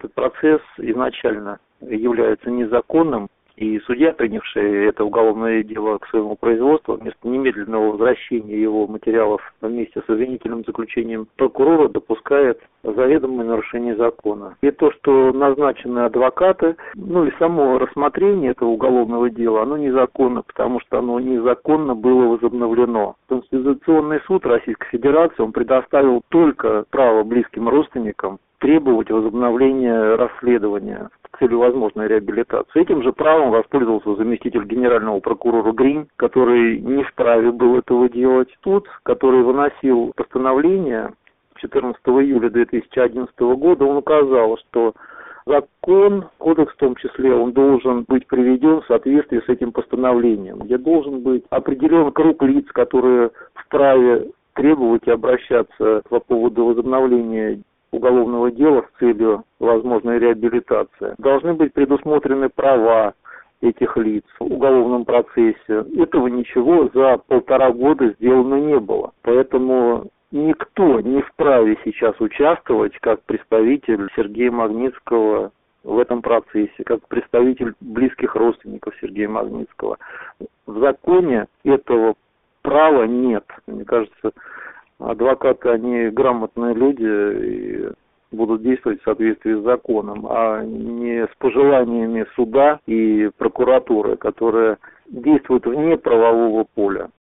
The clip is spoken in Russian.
этот процесс изначально является незаконным, и судья, принявший это уголовное дело к своему производству, вместо немедленного возвращения его материалов вместе с обвинительным заключением прокурора допускает заведомое нарушение закона. И то, что назначены адвокаты, и само рассмотрение этого уголовного дела, оно незаконно, потому что оно незаконно было возобновлено. Конституционный суд Российской Федерации, он предоставил только право близким родственникам требовать возобновления расследования с целью возможной реабилитации. Этим же правом воспользовался заместитель генерального прокурора Гринь, который не вправе был этого делать. Суд, который выносил постановление 14 июля 2011 года, он указал, что закон, кодекс в том числе, он должен быть приведен в соответствии с этим постановлением, где должен быть определен круг лиц, которые вправе требовать и обращаться по поводу возобновления уголовного дела с целью возможной реабилитации. Должны быть предусмотрены права этих лиц в уголовном процессе. Этого ничего за 1,5 года сделано не было. Поэтому никто не вправе сейчас участвовать как представитель Сергея Магнитского в этом процессе, как представитель близких родственников Сергея Магнитского. В законе этого права нет. Мне кажется, адвокаты, они грамотные люди и будут действовать в соответствии с законом, а не с пожеланиями суда и прокуратуры, которые действуют вне правового поля.